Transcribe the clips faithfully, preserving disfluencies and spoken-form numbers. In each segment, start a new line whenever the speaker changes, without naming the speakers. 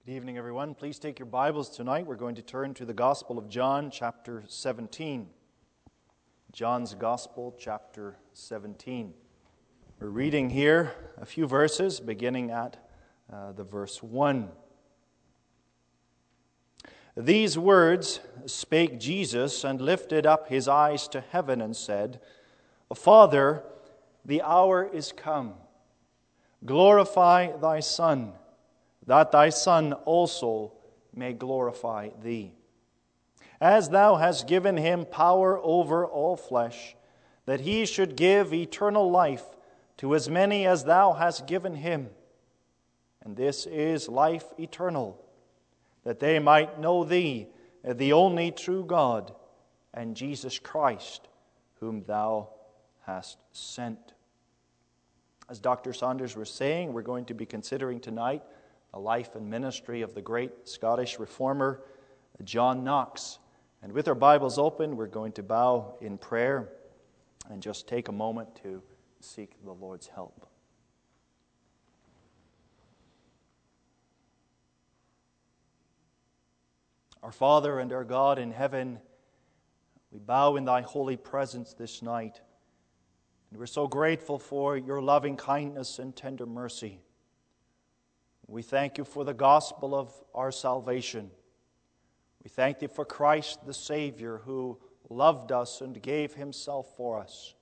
Good evening, everyone. Please take your Bibles tonight. We're going to turn to the Gospel of John, chapter seventeen. John's Gospel, chapter seventeen. We're reading here a few verses, beginning at uh, the verse one. These words spake Jesus, and lifted up his eyes to heaven, and said, Father, the hour is come. Glorify thy Son, that thy Son also may glorify thee. As thou hast given him power over all flesh, that he should give eternal life to as many as thou hast given him. And this is life eternal, that they might know thee, the only true God, and Jesus Christ, whom thou hast sent. As Doctor Saunders was saying, we're going to be considering tonight the life and ministry of the great Scottish reformer, John Knox. And with our Bibles open, we're going to bow in prayer and just take a moment to seek the Lord's help. Our Father and our God in heaven, we bow in thy holy presence this night, and we're so grateful for your loving kindness and tender mercy. We thank you for the gospel of our salvation. We thank thee for Christ the Savior, who loved us and gave himself for us.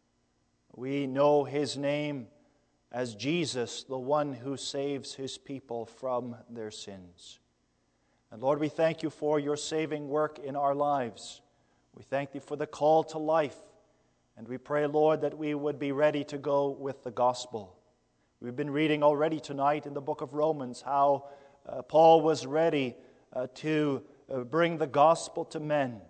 We know his name as Jesus, the one who saves his people from their sins. And Lord, we thank you for your saving work in our lives. We thank thee for the call to life. And we pray, Lord, that we would be ready to go with the gospel. We've been reading already tonight in the book of Romans how uh, Paul was ready uh, to uh, bring the gospel to men.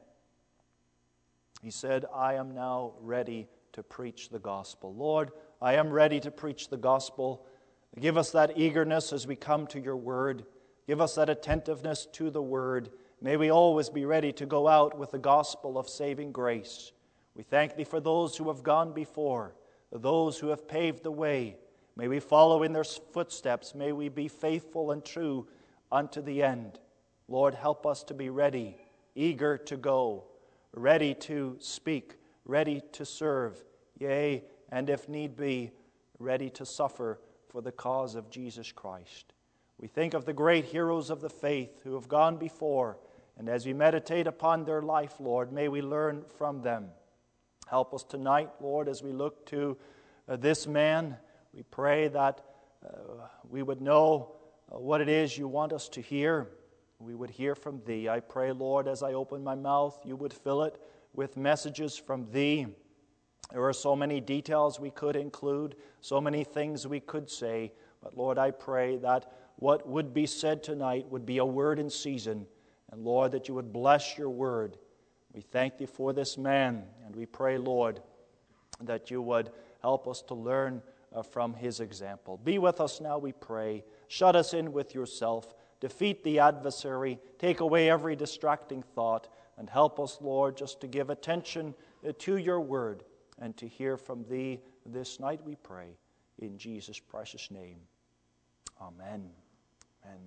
He said, I am now ready to preach the gospel. Lord, I am ready to preach the gospel. Give us that eagerness as we come to your word. Give us that attentiveness to the word. May we always be ready to go out with the gospel of saving grace. We thank thee for those who have gone before, those who have paved the way. May we follow in their footsteps. May we be faithful and true unto the end. Lord, help us to be ready, eager to go, ready to speak, ready to serve, yea, and if need be, ready to suffer for the cause of Jesus Christ. We think of the great heroes of the faith who have gone before, and as we meditate upon their life, Lord, may we learn from them. Help us tonight, Lord, as we look to uh, this man. We pray that uh, we would know uh, what it is you want us to hear. We would hear from thee. I pray, Lord, as I open my mouth, you would fill it with messages from thee. There are so many details we could include, so many things we could say. But Lord, I pray that what would be said tonight would be a word in season. And Lord, that you would bless your word. We thank thee for this man. And we pray, Lord, that you would help us to learn Uh, from his example. Be with us now, we pray. Shut us in with yourself. Defeat the adversary. Take away every distracting thought. And help us, Lord, just to give attention uh, to your word and to hear from thee this night, we pray. In Jesus' precious name. Amen. Amen.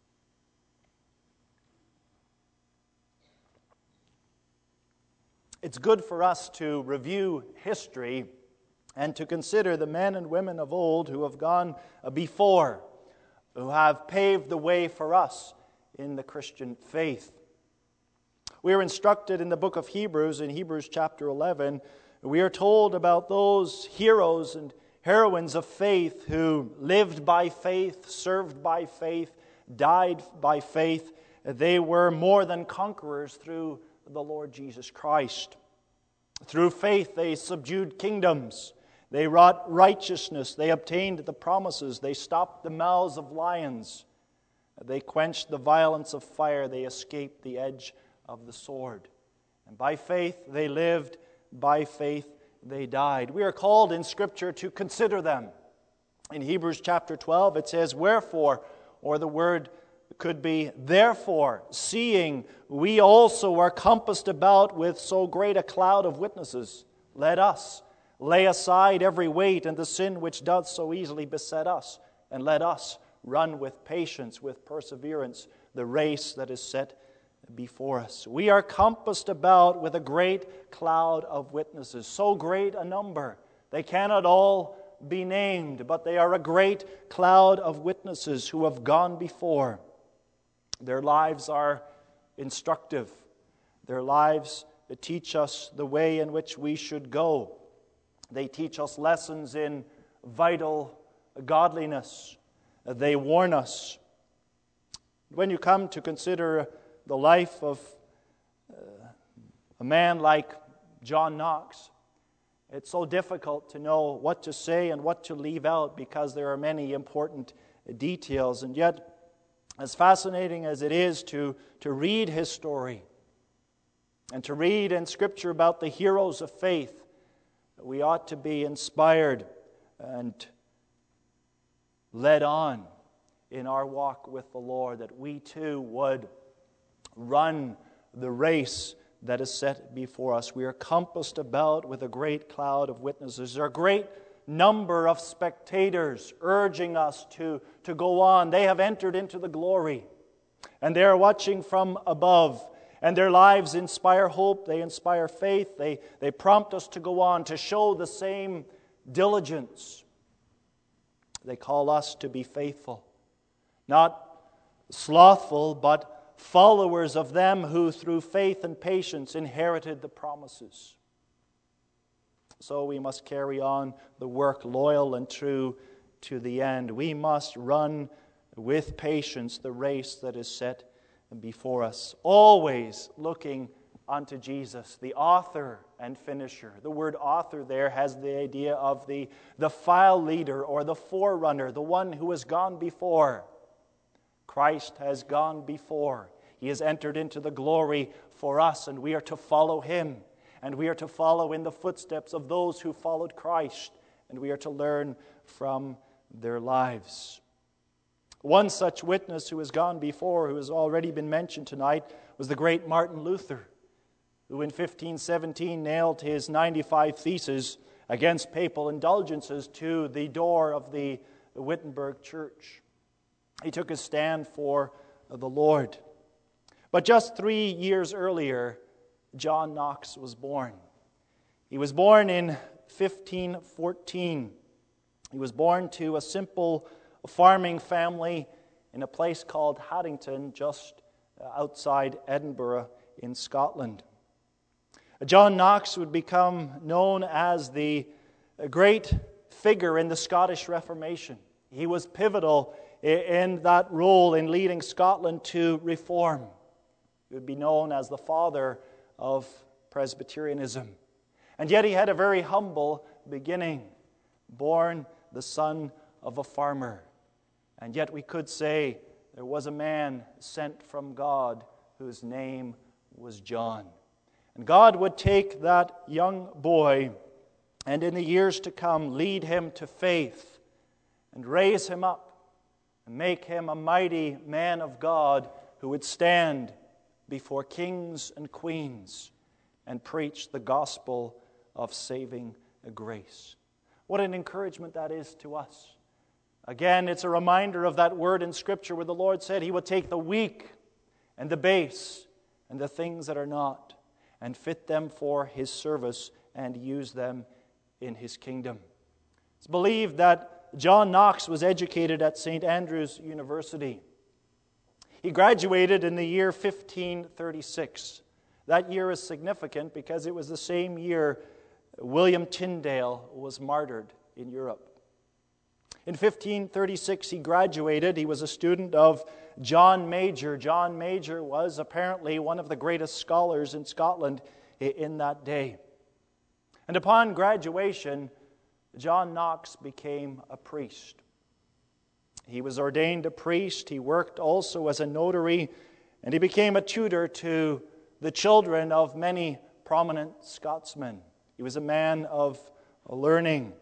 It's good for us to review history and to consider the men and women of old who have gone before, who have paved the way for us in the Christian faith. We are instructed in the book of Hebrews, in Hebrews chapter eleven, we are told about those heroes and heroines of faith who lived by faith, served by faith, died by faith. They were more than conquerors through the Lord Jesus Christ. Through faith they subdued kingdoms. They wrought righteousness. They obtained the promises. They stopped the mouths of lions. They quenched the violence of fire. They escaped the edge of the sword. And by faith they lived. By faith they died. We are called in Scripture to consider them. In Hebrews chapter twelve it says, Wherefore, or the word could be therefore, seeing we also are compassed about with so great a cloud of witnesses, let us lay aside every weight and the sin which doth so easily beset us, and let us run with patience, with perseverance, the race that is set before us. We are compassed about with a great cloud of witnesses, so great a number. They cannot all be named, but they are a great cloud of witnesses who have gone before. Their lives are instructive. Their lives teach us the way in which we should go. They teach us lessons in vital godliness. They warn us. When you come to consider the life of uh, a man like John Knox, it's so difficult to know what to say and what to leave out because there are many important details. And yet, as fascinating as it is to, to read his story and to read in Scripture about the heroes of faith, we ought to be inspired and led on in our walk with the Lord, that we too would run the race that is set before us. We are compassed about with a great cloud of witnesses. There are a great number of spectators urging us to, to go on. They have entered into the glory, and they are watching from above. And their lives inspire hope, they inspire faith, they, they prompt us to go on, to show the same diligence. They call us to be faithful, not slothful, but followers of them who through faith and patience inherited the promises. So we must carry on the work loyal and true to the end. We must run with patience the race that is set before us, always looking unto Jesus, the author and finisher. The word author there has the idea of the, the file leader or the forerunner, the one who has gone before. Christ has gone before. He has entered into the glory for us, and we are to follow Him. And we are to follow in the footsteps of those who followed Christ, and we are to learn from their lives. One such witness who has gone before, who has already been mentioned tonight, was the great Martin Luther, who in fifteen seventeen nailed his ninety-five Theses against papal indulgences to the door of the Wittenberg Church. He took his stand for the Lord. But just three years earlier, John Knox was born. He was born in fifteen fourteen. He was born to a simple farming family in a place called Haddington, just outside Edinburgh in Scotland. John Knox would become known as the great figure in the Scottish Reformation. He was pivotal in that role in leading Scotland to reform. He would be known as the father of Presbyterianism. And yet he had a very humble beginning, born the son of a farmer. And yet we could say there was a man sent from God whose name was John. And God would take that young boy and in the years to come lead him to faith and raise him up and make him a mighty man of God who would stand before kings and queens and preach the gospel of saving grace. What an encouragement that is to us. Again, it's a reminder of that word in Scripture where the Lord said He would take the weak and the base and the things that are not and fit them for His service and use them in His kingdom. It's believed that John Knox was educated at Saint Andrew's University. He graduated in the year fifteen thirty-six. That year is significant because it was the same year William Tyndale was martyred in Europe. In fifteen thirty-six, he graduated. He was a student of John Major. John Major was apparently one of the greatest scholars in Scotland in that day. And upon graduation, John Knox became a priest. He was ordained a priest. He worked also as a notary, and he became a tutor to the children of many prominent Scotsmen. He was a man of learning.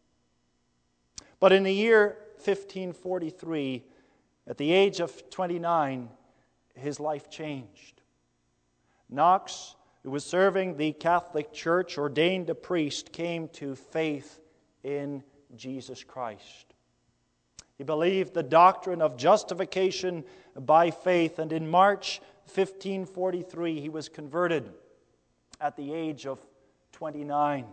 But in the year fifteen forty-three, at the age of twenty-nine, his life changed. Knox, who was serving the Catholic Church, ordained a priest, came to faith in Jesus Christ. He believed the doctrine of justification by faith, and in March fifteen forty-three he was converted at the age of twenty-nine.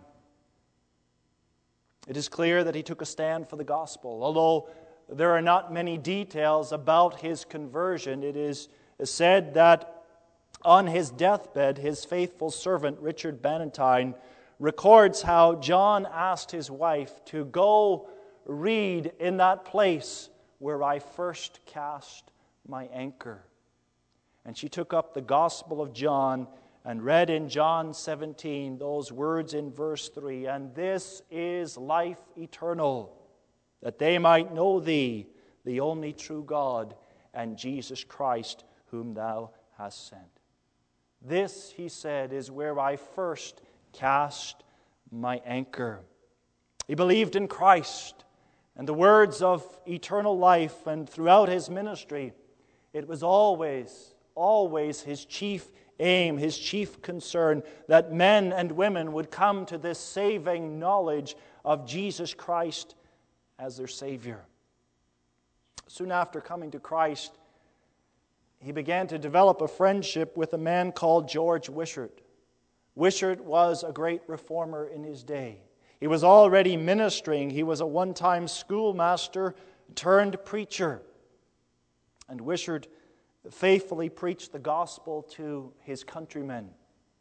It is clear that he took a stand for the gospel. Although there are not many details about his conversion, it is said that on his deathbed, his faithful servant, Richard Bannatyne, records how John asked his wife to go read in that place where I first cast my anchor. And she took up the Gospel of John and read in John seventeen those words in verse three, "And this is life eternal, that they might know thee, the only true God, and Jesus Christ, whom thou hast sent." This, he said, is where I first cast my anchor. He believed in Christ and the words of eternal life, and throughout his ministry, it was always, always his chief aim, his chief concern, that men and women would come to this saving knowledge of Jesus Christ as their Savior. Soon after coming to Christ, he began to develop a friendship with a man called George Wishart. Wishart was a great reformer in his day. He was already ministering. He was a one-time schoolmaster turned preacher. And Wishart faithfully preached the gospel to his countrymen.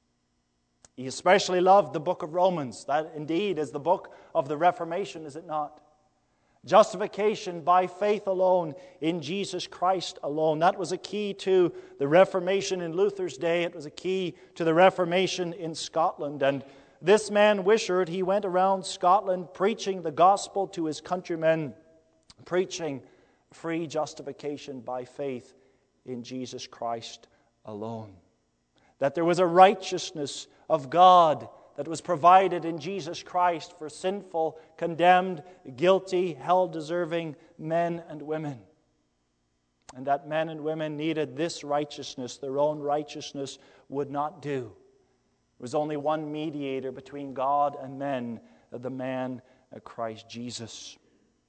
He especially loved the book of Romans. That indeed is the book of the Reformation, is it not? Justification by faith alone, in Jesus Christ alone. That was a key to the Reformation in Luther's day. It was a key to the Reformation in Scotland. And this man, Wishart, he went around Scotland preaching the gospel to his countrymen, preaching free justification by faith in Jesus Christ alone. That there was a righteousness of God that was provided in Jesus Christ for sinful, condemned, guilty, hell-deserving men and women. And that men and women needed this righteousness. Their own righteousness would not do. There was only one mediator between God and men, the man Christ Jesus.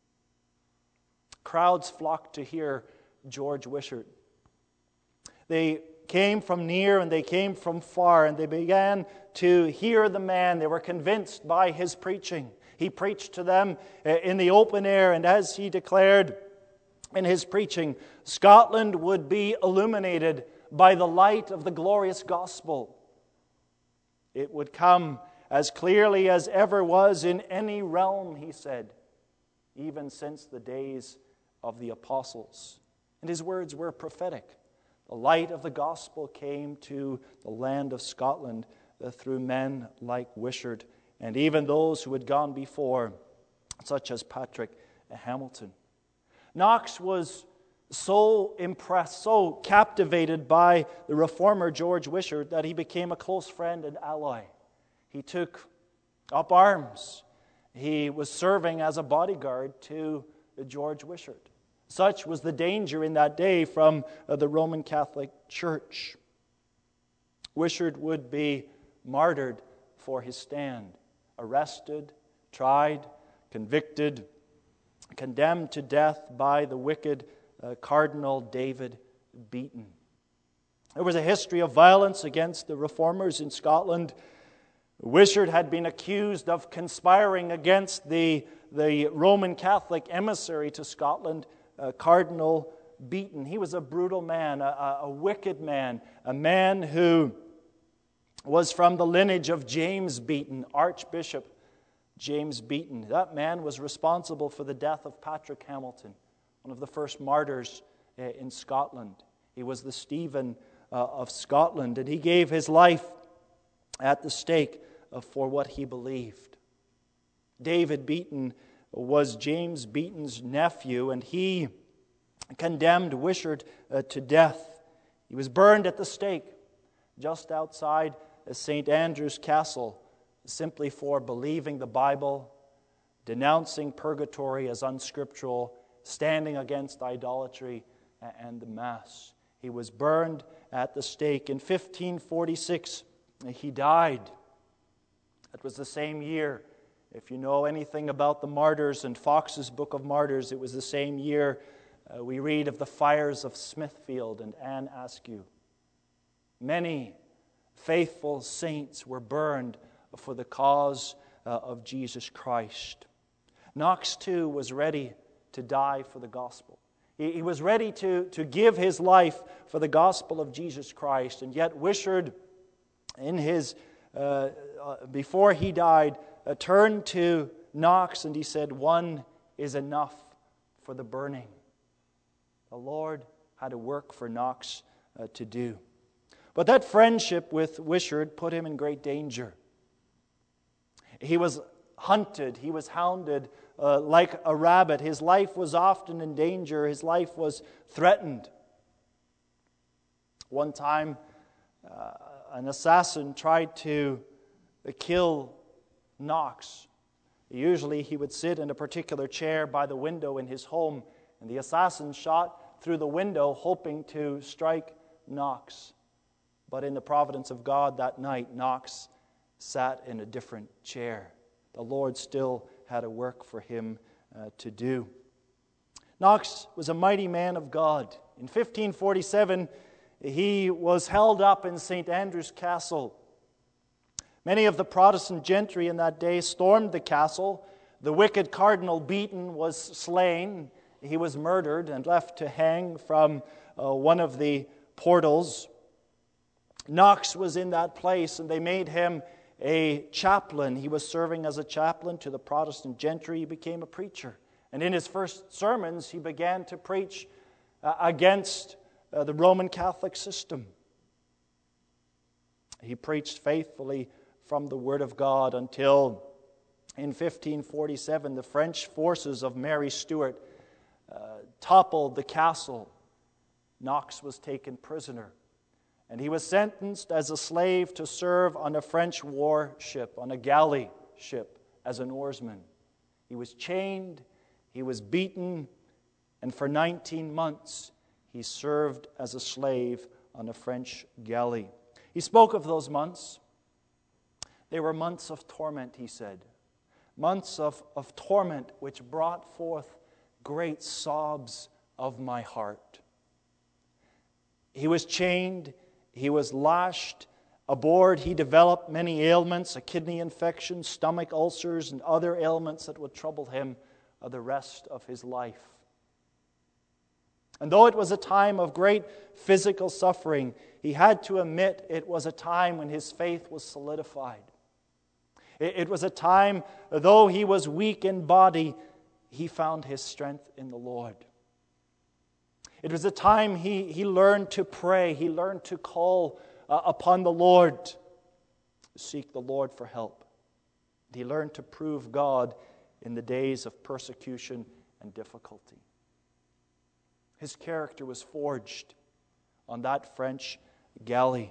Crowds flocked to hear George Wishart. They came from near and they came from far, and they began to hear the man. They were convinced by his preaching. He preached to them in the open air, and as he declared in his preaching, Scotland would be illuminated by the light of the glorious gospel. It would come as clearly as ever was in any realm, he said, even since the days of the apostles. And his words were prophetic. The light of the gospel came to the land of Scotland through men like Wishart, and even those who had gone before, such as Patrick Hamilton. Knox was so impressed, so captivated by the reformer George Wishart that he became a close friend and ally. He took up arms. He was serving as a bodyguard to George Wishart. Such was the danger in that day from the Roman Catholic Church. Wishart would be martyred for his stand, arrested, tried, convicted, condemned to death by the wicked uh, Cardinal David Beaton. There was a history of violence against the reformers in Scotland. Wishart had been accused of conspiring against the, the Roman Catholic emissary to Scotland, uh, Cardinal Beaton. He was a brutal man, a, a wicked man, a man who was from the lineage of James Beaton, Archbishop James Beaton. That man was responsible for the death of Patrick Hamilton, one of the first martyrs uh, in Scotland. He was the Stephen uh, of Scotland, and he gave his life at the stake uh, for what he believed. David Beaton was James Beaton's nephew, and he condemned Wishart uh, to death. He was burned at the stake just outside Saint Andrew's Castle, simply for believing the Bible, denouncing purgatory as unscriptural, standing against idolatry and the Mass. He was burned at the stake. In fifteen forty-six, he died. It was the same year If you know anything about the martyrs in Fox's Book of Martyrs, it was the same year uh, we read of the fires of Smithfield and Anne Askew. Many faithful saints were burned for the cause uh, of Jesus Christ. Knox, too, was ready to die for the gospel. He, he was ready to, to give his life for the gospel of Jesus Christ. And yet Wishart, in his, uh, uh, before he died, uh, turned to Knox and he said, "One is enough for the burning." The Lord had a work for Knox uh, to do. But that friendship with Wishart put him in great danger. He was hunted, he was hounded uh, like a rabbit. His life was often in danger, his life was threatened. One time, uh, an assassin tried to kill Knox. Usually he would sit in a particular chair by the window in his home, and the assassin shot through the window hoping to strike Knox. But in the providence of God that night, Knox sat in a different chair. The Lord still had a work for him uh, to do. Knox was a mighty man of God. In fifteen forty-seven, he was held up in Saint Andrew's Castle. Many of the Protestant gentry in that day stormed the castle. The wicked Cardinal Beaton was slain. He was murdered and left to hang from uh, one of the portals. Knox was in that place, and they made him a chaplain. He was serving as a chaplain to the Protestant gentry. He became a preacher. And in his first sermons, he began to preach uh, against uh, the Roman Catholic system. He preached faithfully from the Word of God until in fifteen forty-seven, the French forces of Mary Stuart uh, toppled the castle. Knox was taken prisoner. And he was sentenced as a slave to serve on a French warship, on a galley ship, as an oarsman. He was chained, he was beaten, and for nineteen months he served as a slave on a French galley. He spoke of those months. They were months of torment, he said. Months of, of torment which brought forth great sobs of my heart. He was chained. He was lashed. Aboard, he developed many ailments, a kidney infection, stomach ulcers, and other ailments that would trouble him uh, the rest of his life. And though it was a time of great physical suffering, he had to admit it was a time when his faith was solidified. It, it was a time, though he was weak in body, he found his strength in the Lord. It was a time he, he learned to pray. He learned to call uh, upon the Lord, to seek the Lord for help. He learned to prove God in the days of persecution and difficulty. His character was forged on that French galley,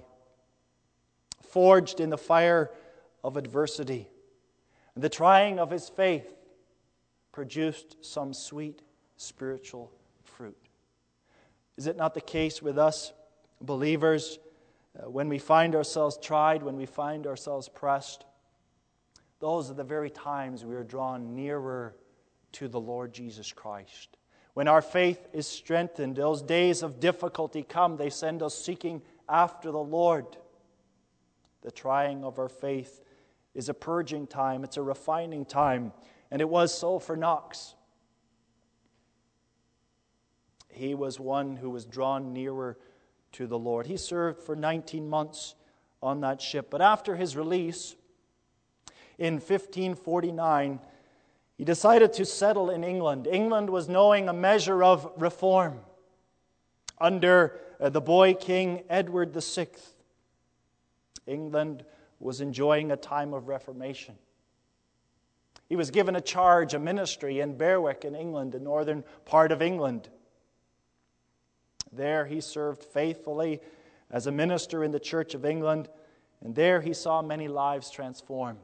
forged in the fire of adversity. And the trying of his faith produced some sweet spiritual fruit. Is it not the case with us believers uh, when we find ourselves tried, when we find ourselves pressed? Those are the very times we are drawn nearer to the Lord Jesus Christ. When our faith is strengthened, those days of difficulty come, they send us seeking after the Lord. The trying of our faith is a purging time, it's a refining time, and it was so for Knox. He was one who was drawn nearer to the Lord. He served for nineteen months on that ship. But after his release, in fifteen forty-nine, he decided to settle in England. England was knowing a measure of reform under uh, the boy king Edward the Sixth. England was enjoying a time of reformation. He was given a charge, a ministry in Berwick in England, the northern part of England. There he served faithfully as a minister in the Church of England, and there he saw many lives transformed.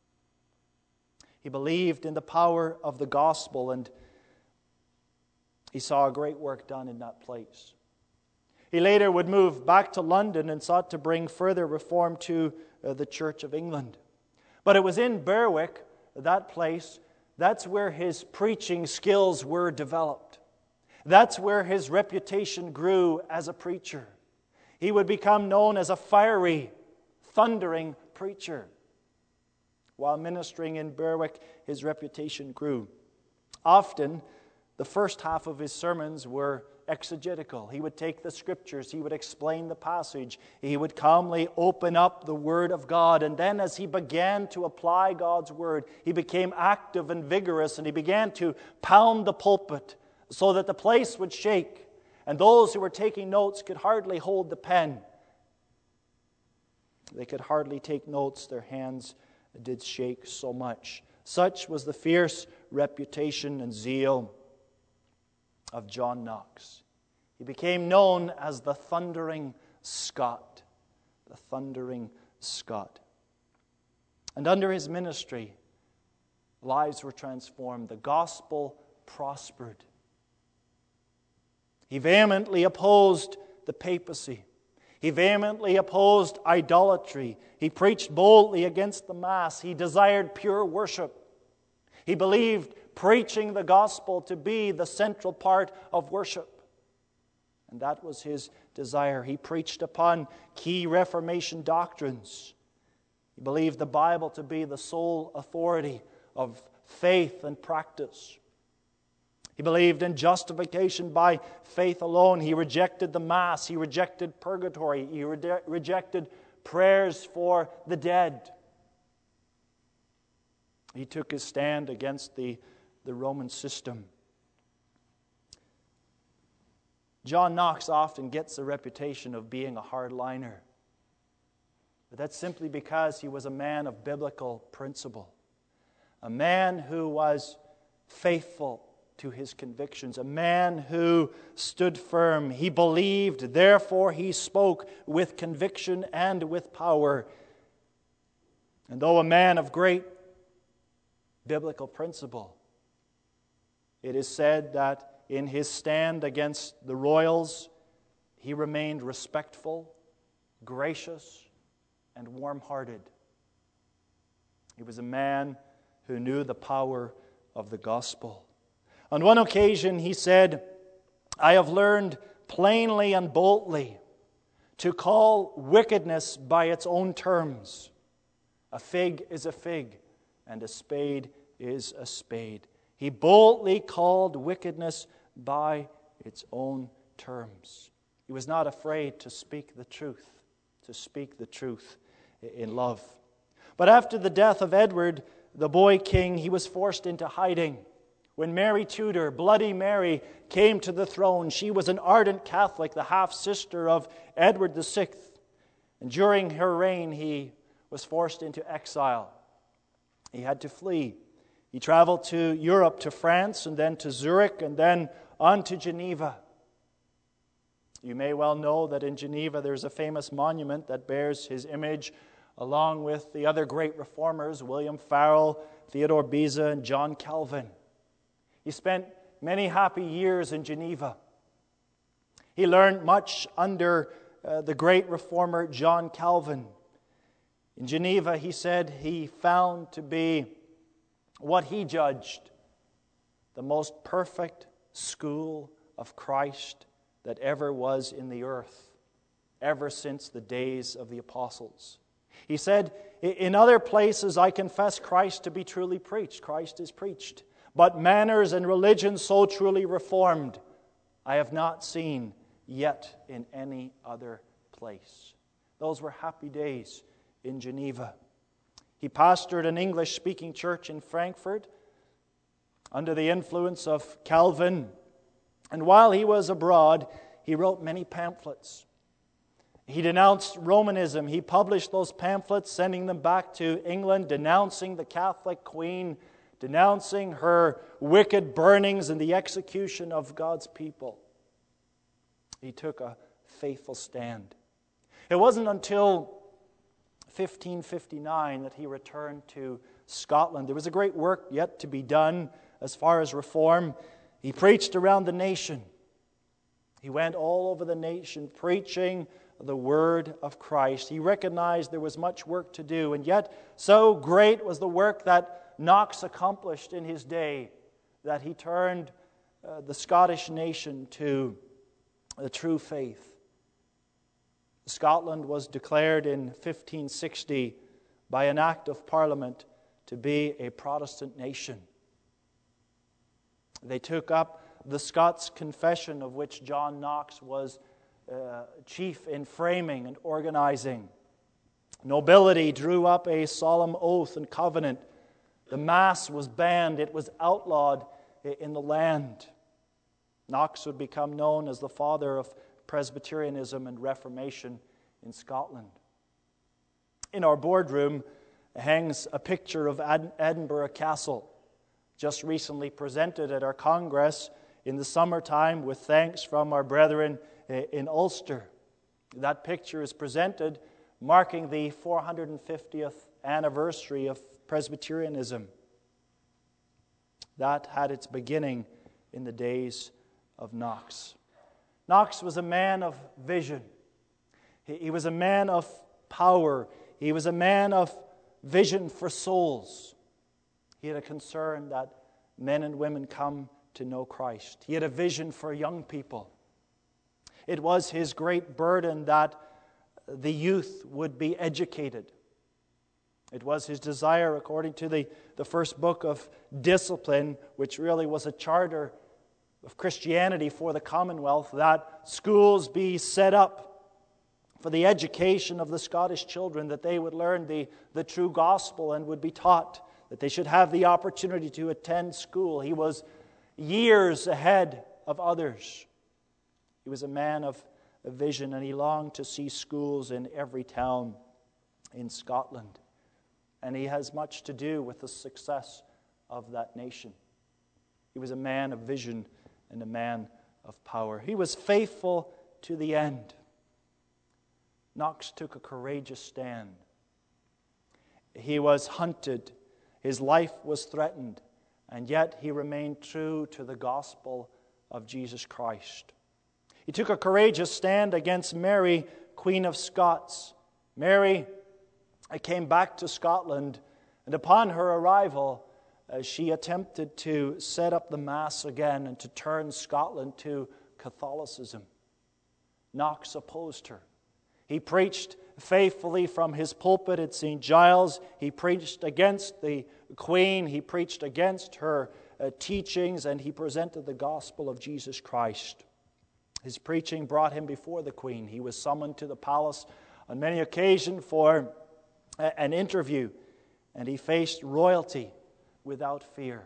He believed in the power of the gospel, and he saw a great work done in that place. He later would move back to London and sought to bring further reform to uh, the Church of England. But it was in Berwick that place, that's where his preaching skills were developed. That's where his reputation grew as a preacher. He would become known as a fiery, thundering preacher. While ministering in Berwick, his reputation grew. Often, the first half of his sermons were exegetical. He would take the Scriptures, he would explain the passage, he would calmly open up the Word of God, and then as he began to apply God's Word, he became active and vigorous, and he began to pound the pulpit so that the place would shake, and those who were taking notes could hardly hold the pen. They could hardly take notes, their hands did shake so much. Such was the fierce reputation and zeal of John Knox. He became known as the Thundering Scot. The Thundering Scot. And under his ministry, lives were transformed. The gospel prospered. He vehemently opposed the papacy. He vehemently opposed idolatry. He preached boldly against the Mass. He desired pure worship. He believed preaching the gospel to be the central part of worship. And that was his desire. He preached upon key Reformation doctrines. He believed the Bible to be the sole authority of faith and practice. He believed in justification by faith alone. He rejected the Mass. He rejected purgatory. He re- rejected prayers for the dead. He took his stand against the, the Roman system. John Knox often gets a reputation of being a hardliner. But that's simply because he was a man of biblical principle. A man who was faithful to his convictions, a man who stood firm. He believed, therefore he spoke with conviction and with power. And though a man of great biblical principle, it is said that in his stand against the royals, he remained respectful, gracious, and warm-hearted. He was a man who knew the power of the gospel. On one occasion, he said, "I have learned plainly and boldly to call wickedness by its own terms. A fig is a fig, and a spade is a spade." He boldly called wickedness by its own terms. He was not afraid to speak the truth, to speak the truth in love. But after the death of Edward, the boy king, he was forced into hiding. When Mary Tudor, Bloody Mary, came to the throne, she was an ardent Catholic, the half-sister of Edward the Sixth. And during her reign, he was forced into exile. He had to flee. He traveled to Europe, to France, and then to Zurich, and then on to Geneva. You may well know that in Geneva there's a famous monument that bears his image, along with the other great reformers, William Farel, Theodore Beza, and John Calvin. He spent many happy years in Geneva. He learned much under uh, the great reformer John Calvin. In Geneva, he said he found to be what he judged the most perfect school of Christ that ever was in the earth, ever since the days of the apostles. He said, "In other places I confess Christ to be truly preached. Christ is preached. But manners and religion so truly reformed, I have not seen yet in any other place." Those were happy days in Geneva. He pastored an English-speaking church in Frankfurt under the influence of Calvin. And while he was abroad, he wrote many pamphlets. He denounced Romanism. He published those pamphlets, sending them back to England, denouncing the Catholic Queen, denouncing her wicked burnings and the execution of God's people. He took a faithful stand. It wasn't until fifteen fifty-nine that he returned to Scotland. There was a great work yet to be done as far as reform. He preached around the nation. He went all over the nation preaching the word of Christ. He recognized there was much work to do, and yet so great was the work that Knox accomplished in his day that he turned uh, the Scottish nation to the true faith. Scotland was declared in fifteen sixty by an act of Parliament to be a Protestant nation. They took up the Scots Confession, of which John Knox was uh, chief in framing and organizing. Nobility drew up a solemn oath and covenant. The Mass was banned. It was outlawed in the land. Knox would become known as the father of Presbyterianism and Reformation in Scotland. In our boardroom hangs a picture of Edinburgh Castle, just recently presented at our Congress in the summertime with thanks from our brethren in Ulster. That picture is presented marking the four hundred fiftieth anniversary of Presbyterianism. That had its beginning in the days of Knox. Knox was a man of vision. He was a man of power. He was a man of vision for souls. He had a concern that men and women come to know Christ. He had a vision for young people. It was his great burden that the youth would be educated. It was his desire, according to the, the first book of Discipline, which really was a charter of Christianity for the Commonwealth, that schools be set up for the education of the Scottish children, that they would learn the, the true gospel and would be taught, that they should have the opportunity to attend school. He was years ahead of others. He was a man of a vision, and he longed to see schools in every town in Scotland. And he has much to do with the success of that nation. He was a man of vision and a man of power. He was faithful to the end. Knox took a courageous stand. He was hunted. His life was threatened. And yet he remained true to the gospel of Jesus Christ. He took a courageous stand against Mary, Queen of Scots. Mary came back to Scotland, and upon her arrival, uh, she attempted to set up the Mass again and to turn Scotland to Catholicism. Knox opposed her. He preached faithfully from his pulpit at Saint Giles. He preached against the Queen. He preached against her uh, teachings, and he presented the gospel of Jesus Christ. His preaching brought him before the Queen. He was summoned to the palace on many occasions for a, an interview, and he faced royalty without fear.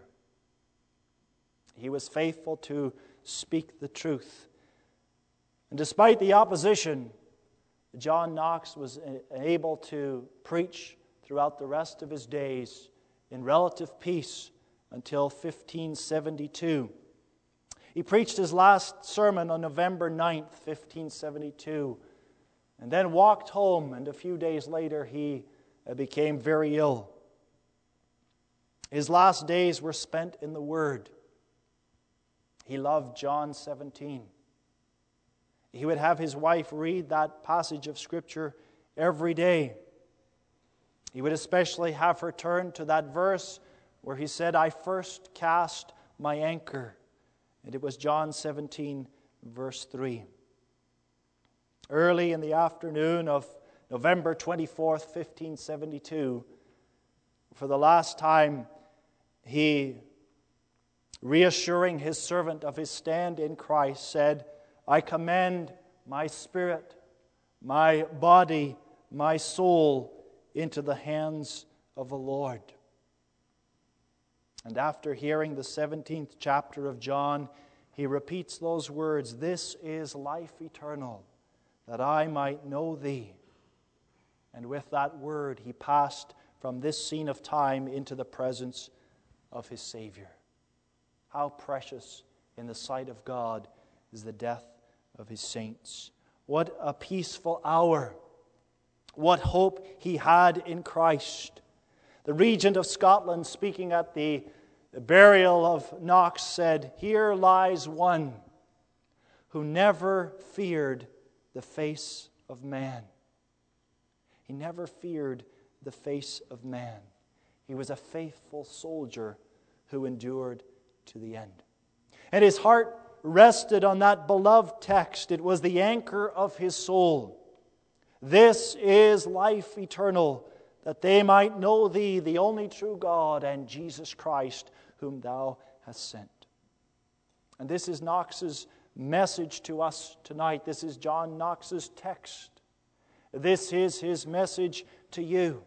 He was faithful to speak the truth. And despite the opposition, John Knox was able to preach throughout the rest of his days in relative peace until fifteen seventy-two. He preached his last sermon on November ninth, fifteen seventy-two, and then walked home, and a few days later he became very ill. His last days were spent in the Word. He loved John seventeen. He would have his wife read that passage of Scripture every day. He would especially have her turn to that verse where he said, "I first cast my anchor." And it was John seventeen, verse three. Early in the afternoon of November twenty-fourth, fifteen seventy-two, for the last time, he, reassuring his servant of his stand in Christ, said, "I commend my spirit, my body, my soul into the hands of the Lord." And after hearing the seventeenth chapter of John, he repeats those words, "This is life eternal, that I might know thee." And with that word, he passed from this scene of time into the presence of his Savior. How precious in the sight of God is the death of his saints. What a peaceful hour. What hope he had in Christ. The regent of Scotland, speaking at the burial of Knox, said, "Here lies one who never feared the face of man." He never feared the face of man. He He was a faithful soldier who endured to the end. And his heart rested on that beloved text. It was the anchor of his soul. This is life eternal, that they might know thee, the only true God, and Jesus Christ, whom thou hast sent. And this is Knox's message to us tonight. This is John Knox's text. This is his message to you.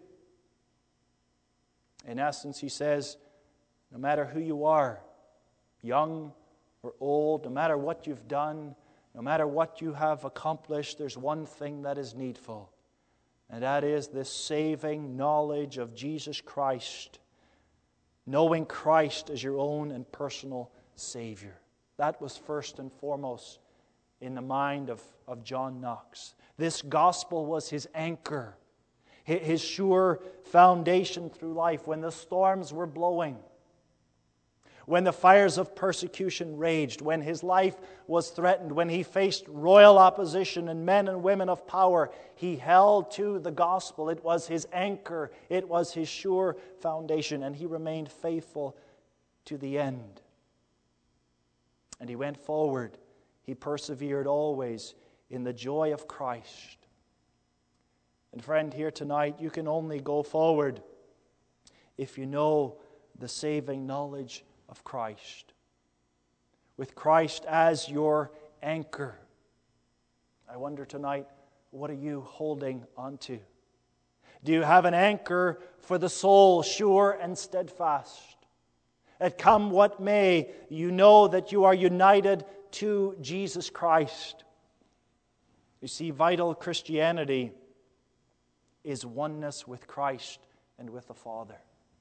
In essence, he says, no matter who you are, young or old, no matter what you've done, no matter what you have accomplished, there's one thing that is needful, and that is this saving knowledge of Jesus Christ, knowing Christ as your own and personal Savior. That was first and foremost in the mind of, of John Knox. This gospel was his anchor, his sure foundation through life when the storms were blowing, when the fires of persecution raged, when his life was threatened, when he faced royal opposition and men and women of power. He held to the gospel. It was his anchor. It was his sure foundation, and he remained faithful to the end. And he went forward. He persevered always in the joy of Christ. And friend, here tonight, you can only go forward if you know the saving knowledge of Christ. With Christ as your anchor. I wonder tonight, what are you holding onto? Do you have an anchor for the soul, sure and steadfast? That come what may, you know that you are united to Jesus Christ. You see, vital Christianity is oneness with Christ and with the Father.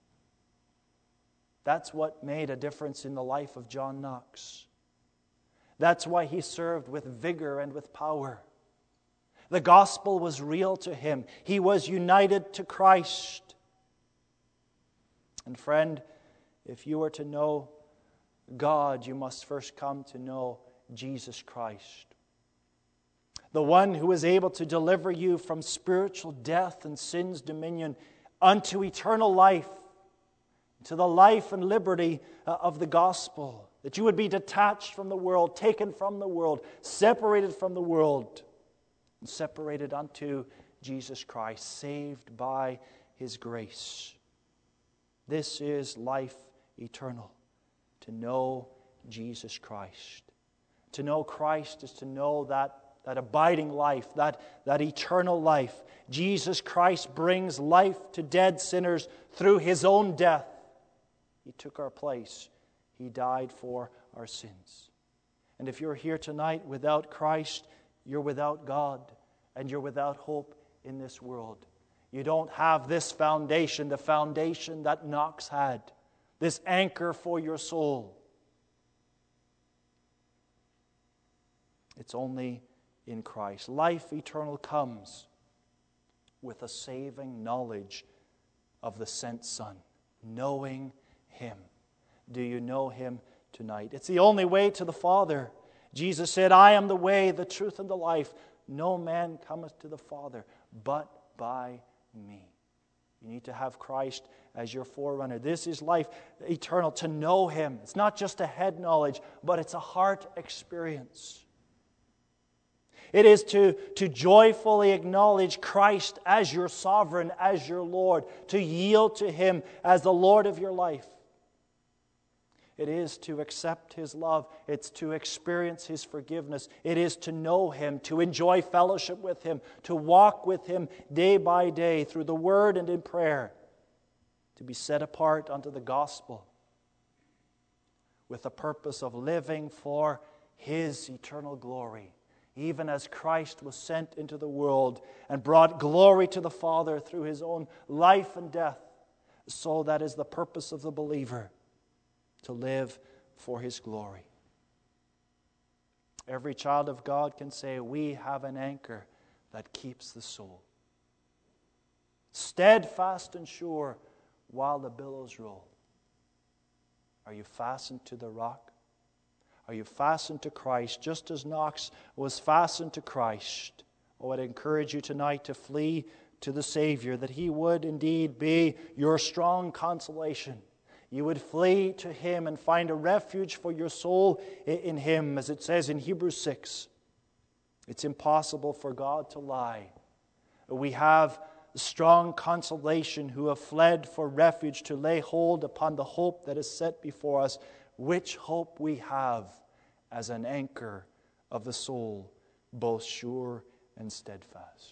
That's what made a difference in the life of John Knox. That's why he served with vigor and with power. The gospel was real to him. He was united to Christ. And friend, if you are to know God, you must first come to know Jesus Christ. The one who is able to deliver you from spiritual death and sin's dominion unto eternal life, to the life and liberty of the gospel, that you would be detached from the world, taken from the world, separated from the world, and separated unto Jesus Christ, saved by His grace. This is life eternal, to know Jesus Christ. To know Christ is to know that, that abiding life, that, that eternal life. Jesus Christ brings life to dead sinners through His own death. He took our place. He died for our sins. And if you're here tonight without Christ, you're without God, and you're without hope in this world. You don't have this foundation, the foundation that Knox had, this anchor for your soul. It's only in Christ. Life eternal comes with a saving knowledge of the sent Son, knowing Him. Do you know Him tonight? It's the only way to the Father. Jesus said, I am the way, the truth, and the life. No man cometh to the Father but by me. You need to have Christ as your forerunner. This is life eternal, to know Him. It's not just a head knowledge, but it's a heart experience. It is to, to joyfully acknowledge Christ as your sovereign, as your Lord, to yield to Him as the Lord of your life. It is to accept His love. It's to experience His forgiveness. It is to know Him, to enjoy fellowship with Him, to walk with Him day by day through the Word and in prayer, to be set apart unto the gospel with the purpose of living for His eternal glory, even as Christ was sent into the world and brought glory to the Father through His own life and death. So that is the purpose of the believer, to live for His glory. Every child of God can say, we have an anchor that keeps the soul steadfast and sure while the billows roll. Are you fastened to the rock? Are you fastened to Christ, just as Knox was fastened to Christ? Oh, I'd encourage you tonight to flee to the Savior, that He would indeed be your strong consolation. You would flee to Him and find a refuge for your soul in Him, as it says in Hebrews six. It's impossible for God to lie. We have strong consolation who have fled for refuge to lay hold upon the hope that is set before us, which hope we have as an anchor of the soul, both sure and steadfast.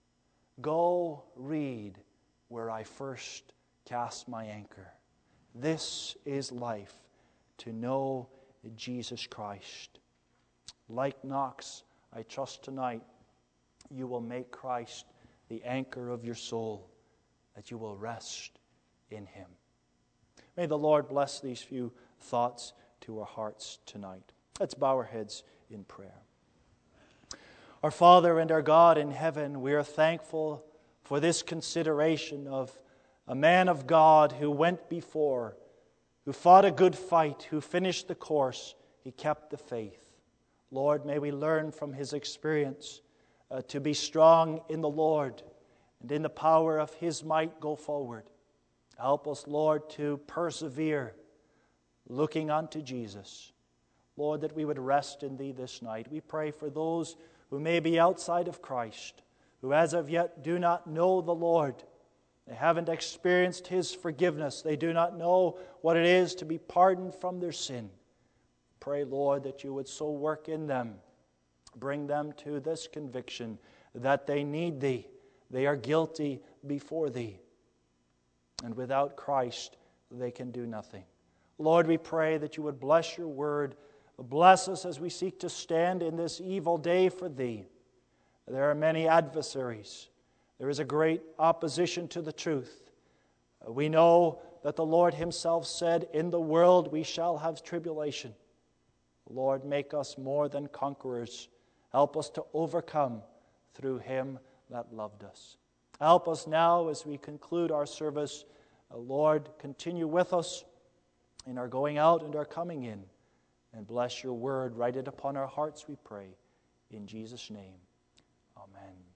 Go read where I first cast my anchor. This is life, to know Jesus Christ. Like Knox, I trust tonight you will make Christ the anchor of your soul, that you will rest in Him. May the Lord bless these few thoughts to our hearts tonight. Let's bow our heads in prayer. Our Father and our God in heaven, we are thankful for this consideration of a man of God who went before, who fought a good fight, who finished the course, he kept the faith. Lord, may we learn from his experience uh, to be strong in the Lord and in the power of His might go forward. Help us, Lord, to persevere looking unto Jesus. Lord, that we would rest in Thee this night. We pray for those who may be outside of Christ, who as of yet do not know the Lord. They haven't experienced His forgiveness. They do not know what it is to be pardoned from their sin. Pray, Lord, that You would so work in them, bring them to this conviction that they need Thee. They are guilty before Thee. And without Christ, they can do nothing. Lord, we pray that You would bless Your word. Bless us as we seek to stand in this evil day for Thee. There are many adversaries. There is a great opposition to the truth. We know that the Lord Himself said, in the world we shall have tribulation. Lord, make us more than conquerors. Help us to overcome through Him that loved us. Help us now as we conclude our service. Lord, continue with us in our going out and our coming in. And bless Your word. Write it upon our hearts, we pray. In Jesus' name, amen.